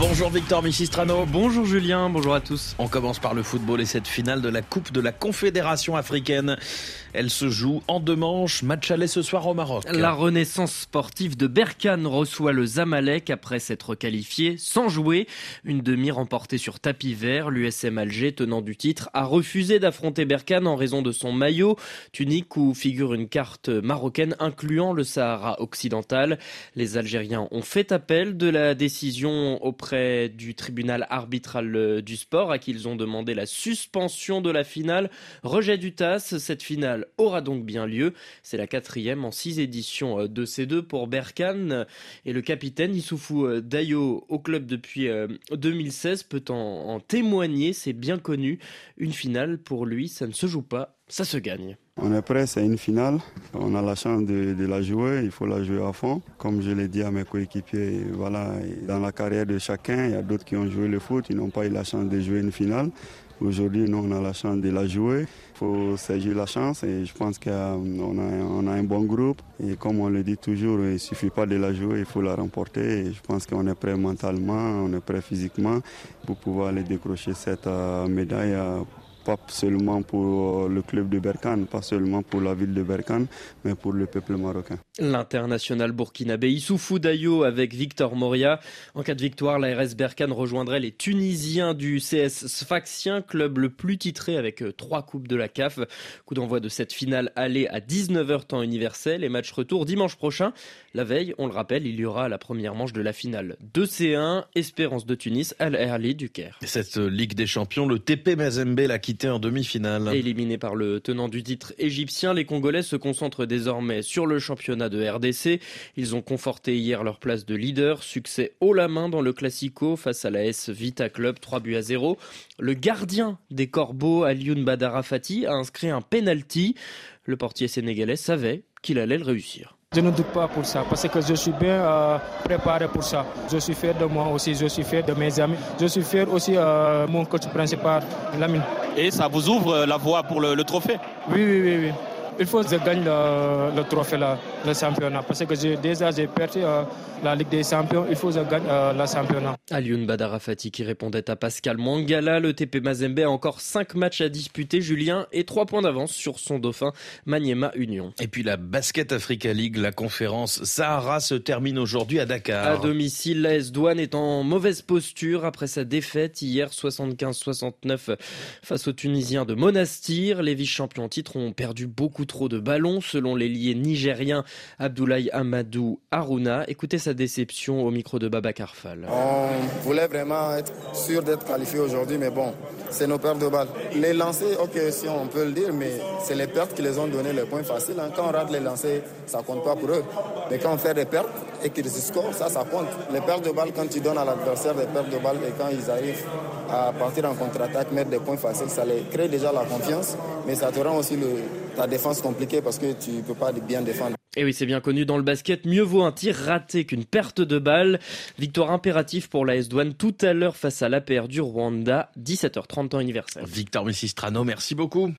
Bonjour Victor Michistrano. Bonjour Julien, bonjour à tous. On commence par le football et cette finale de la Coupe de la Confédération africaine. Elle se joue en 2 manches, match aller ce soir au Maroc. La renaissance sportive de Berkane reçoit le Zamalek après s'être qualifié sans jouer. Une demi remportée sur tapis vert. L'USM Alger, tenant du titre, a refusé d'affronter Berkane en raison de son maillot, tunique où figure une carte marocaine incluant le Sahara occidental. Les Algériens ont fait appel de la décision auprès du tribunal arbitral du sport à qui ils ont demandé la suspension de la finale. Rejet du TAS, cette finale aura donc bien lieu. C'est la 4e en 6 éditions de C2 pour Berkane. Et le capitaine Issoufou Dayo, au club depuis 2016, peut en témoigner. C'est bien connu. Une finale, pour lui, ça ne se joue pas, ça se gagne. On est prêt, c'est une finale. On a la chance de la jouer, il faut la jouer à fond. Comme je l'ai dit à mes coéquipiers, voilà, dans la carrière de chacun, il y a d'autres qui ont joué le foot, ils n'ont pas eu la chance de jouer une finale. Aujourd'hui, nous, on a la chance de la jouer. Il faut saisir la chance et je pense qu'on a un bon groupe. Et comme on le dit toujours, il ne suffit pas de la jouer, il faut la remporter. Et je pense qu'on est prêt mentalement, on est prêt physiquement pour pouvoir aller décrocher cette médaille. Pas seulement pour le club de Berkane, pas seulement pour la ville de Berkane, mais pour le peuple marocain. L'international burkinabé Issoufou Dayo avec Victor Moria. En cas de victoire, la RS Berkane rejoindrait les Tunisiens du CS Sfaxien, club le plus titré avec 3 coupes de la CAF. Coup d'envoi de cette finale aller à 19h temps universel et match retour dimanche prochain. La veille, on le rappelle, il y aura la première manche de la finale de C1, Espérance de Tunis, Al Ahly du Caire. Cette Ligue des Champions, le TP Mazembe l'a quitté en demi-finale. Éliminé par le tenant du titre égyptien, les Congolais se concentrent désormais sur le championnat de RDC. Ils ont conforté hier leur place de leader. Succès haut la main dans le Classico face à la AS Vita Club, 3-0. Le gardien des Corbeaux, Alioune Badara Fati, a inscrit un penalty. Le portier sénégalais savait qu'il allait le réussir. Je ne doute pas pour ça, parce que je suis bien préparé pour ça. Je suis fier de moi aussi, je suis fier de mes amis. Je suis fier aussi de mon coach principal, Lamine. Et ça vous ouvre la voie pour le trophée ? Oui. Il faut que je gagne le trophée, le championnat. Parce que j'ai perdu la Ligue des Champions. Il faut que je gagne le championnat. Alioune Badara Fati qui répondait à Pascal Mangala. Le TP Mazembe a encore 5 matchs à disputer, Julien, et 3 points d'avance sur son dauphin Maniema Union. Et puis la Basket Africa League, la conférence Sahara se termine aujourd'hui à Dakar. À domicile, l'AS Douane est en mauvaise posture après sa défaite hier 75-69 face aux Tunisiens de Monastir. Les vice-champions en titre ont perdu beaucoup trop de ballons selon l'ailier nigérien Abdoulaye Amadou Harouna. Écoutez sa déception au micro de Babacar Fall. On voulait vraiment être sûr d'être qualifié aujourd'hui, mais bon, c'est nos pertes de balles. Les lancers, ok, si on peut le dire, mais c'est les pertes qui les ont donné le point facile. Quand on rate les lancers, ça compte pas pour eux. Mais quand on fait des pertes et qu'ils scorent, ça compte. Les pertes de balles, quand tu donnes à l'adversaire des pertes de balles et quand ils arrivent à partir en contre-attaque, mettre des points faciles, ça les crée déjà la confiance, mais ça te rend aussi ta défense compliquée parce que tu ne peux pas bien défendre. Et oui, c'est bien connu dans le basket, mieux vaut un tir raté qu'une perte de balle. Victoire impérative pour l'AS Douane tout à l'heure face à l'APR du Rwanda, 17h30 temps universel. Victor Michistrano, merci beaucoup.